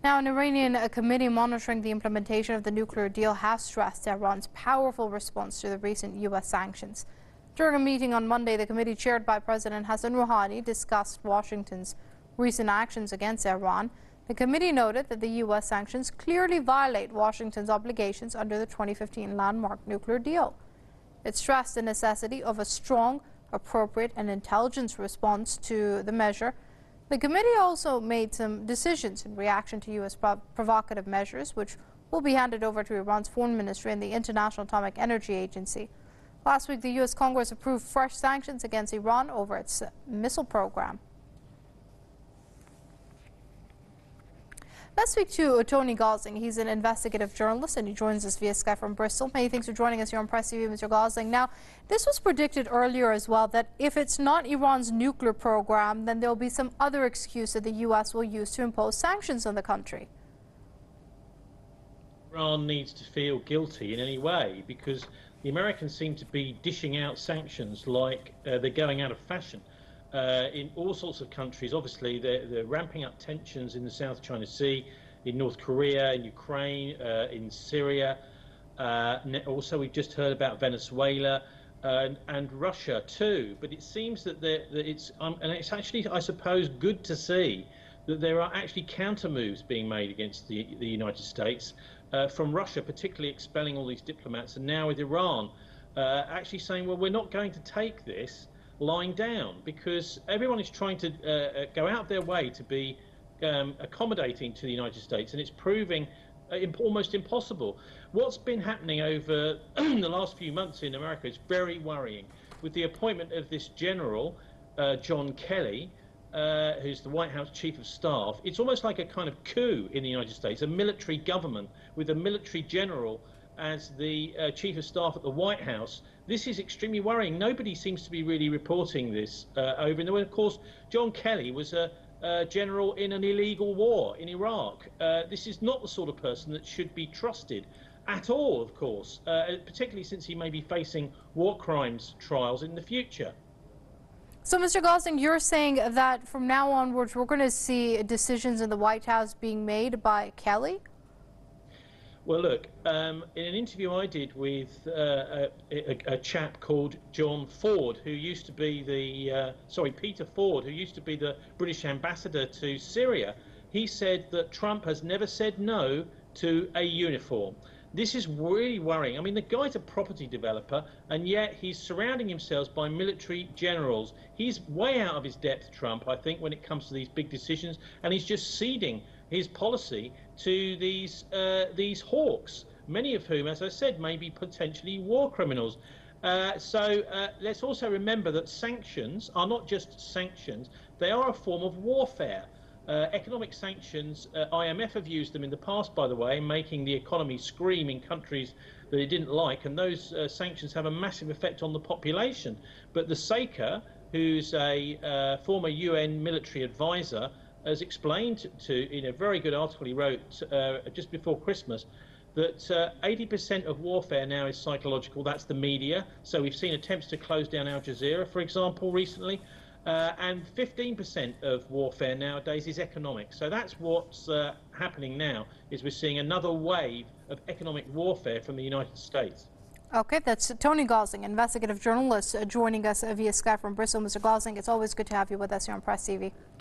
Now, an Iranian committee monitoring the implementation of the nuclear deal has stressed Iran's powerful response to the recent U.S. sanctions. During a meeting on Monday, the committee chaired by President Hassan Rouhani discussed Washington's recent actions against Iran. The committee noted that the U.S. sanctions clearly violate Washington's obligations under the 2015 landmark nuclear deal. It stressed the necessity of a strong, appropriate, and intelligent response to the measure. The committee also made some decisions in reaction to U.S. provocative measures, which will be handed over to Iran's foreign ministry and the International Atomic Energy Agency. Last week, the U.S. Congress approved fresh sanctions against Iran over its missile program. Let's speak to Tony Gosling. He's an investigative journalist and he joins us via Skype from Bristol. Many thanks for joining us here on Press TV, Mr. Gosling. Now, this was predicted earlier as well that if it's not Iran's nuclear program, then there will be some other excuse that the U.S. will use to impose sanctions on the country. Iran needs to feel guilty in any way because the Americans seem to be dishing out sanctions like they're going out of fashion. In all sorts of countries, obviously, they're ramping up tensions in the South China Sea, in North Korea, in Ukraine, in Syria. Also, we've just heard about Venezuela and Russia too. But it seems that and it's actually, I suppose, good to see that there are actually counter moves being made against the United States from Russia, particularly expelling all these diplomats, and now with Iran actually saying, well, we're not going to take this lying down, because everyone is trying to go out of their way to be accommodating to the United States, and it's proving almost impossible. What's been happening over the last few months in America is very worrying, with the appointment of this general, John Kelly, who's the White House Chief of Staff. It's almost like a kind of coup in the United States, a military government with a military general as the Chief of Staff at the White House. This is extremely worrying. Nobody seems to be really reporting this over. And of course, John Kelly was a general in an illegal war in Iraq. This is not the sort of person that should be trusted at all, of course, particularly since he may be facing war crimes trials in the future. So, Mr. Gosling, you're saying that from now onwards, we're going to see decisions in the White House being made by Kelly? Well, look, in an interview I did with a chap called John Ford, who used to be Peter Ford, who used to be the British ambassador to Syria, he said that Trump has never said no to a uniform. This is really worrying. I mean, the guy's a property developer, and yet he's surrounding himself by military generals. He's way out of his depth, Trump, I think, when it comes to these big decisions, and he's just ceding his policy to these hawks, many of whom, as I said, may be potentially war criminals. So let's also remember that sanctions are not just sanctions, they are a form of warfare. Economic sanctions, IMF have used them in the past, by the way, making the economy scream in countries that it didn't like, and those sanctions have a massive effect on the population. But the Saker, who's a former UN military advisor, has explained in a very good article he wrote just before Christmas, that 80% of warfare now is psychological. That's the media. So we've seen attempts to close down Al Jazeera, for example, recently. And 15% of warfare nowadays is economic. So that's what's happening now, is we're seeing another wave of economic warfare from the United States. Okay, that's Tony Gosling, investigative journalist, joining us via Skype from Bristol. Mr. Gosling, it's always good to have you with us here on Press TV.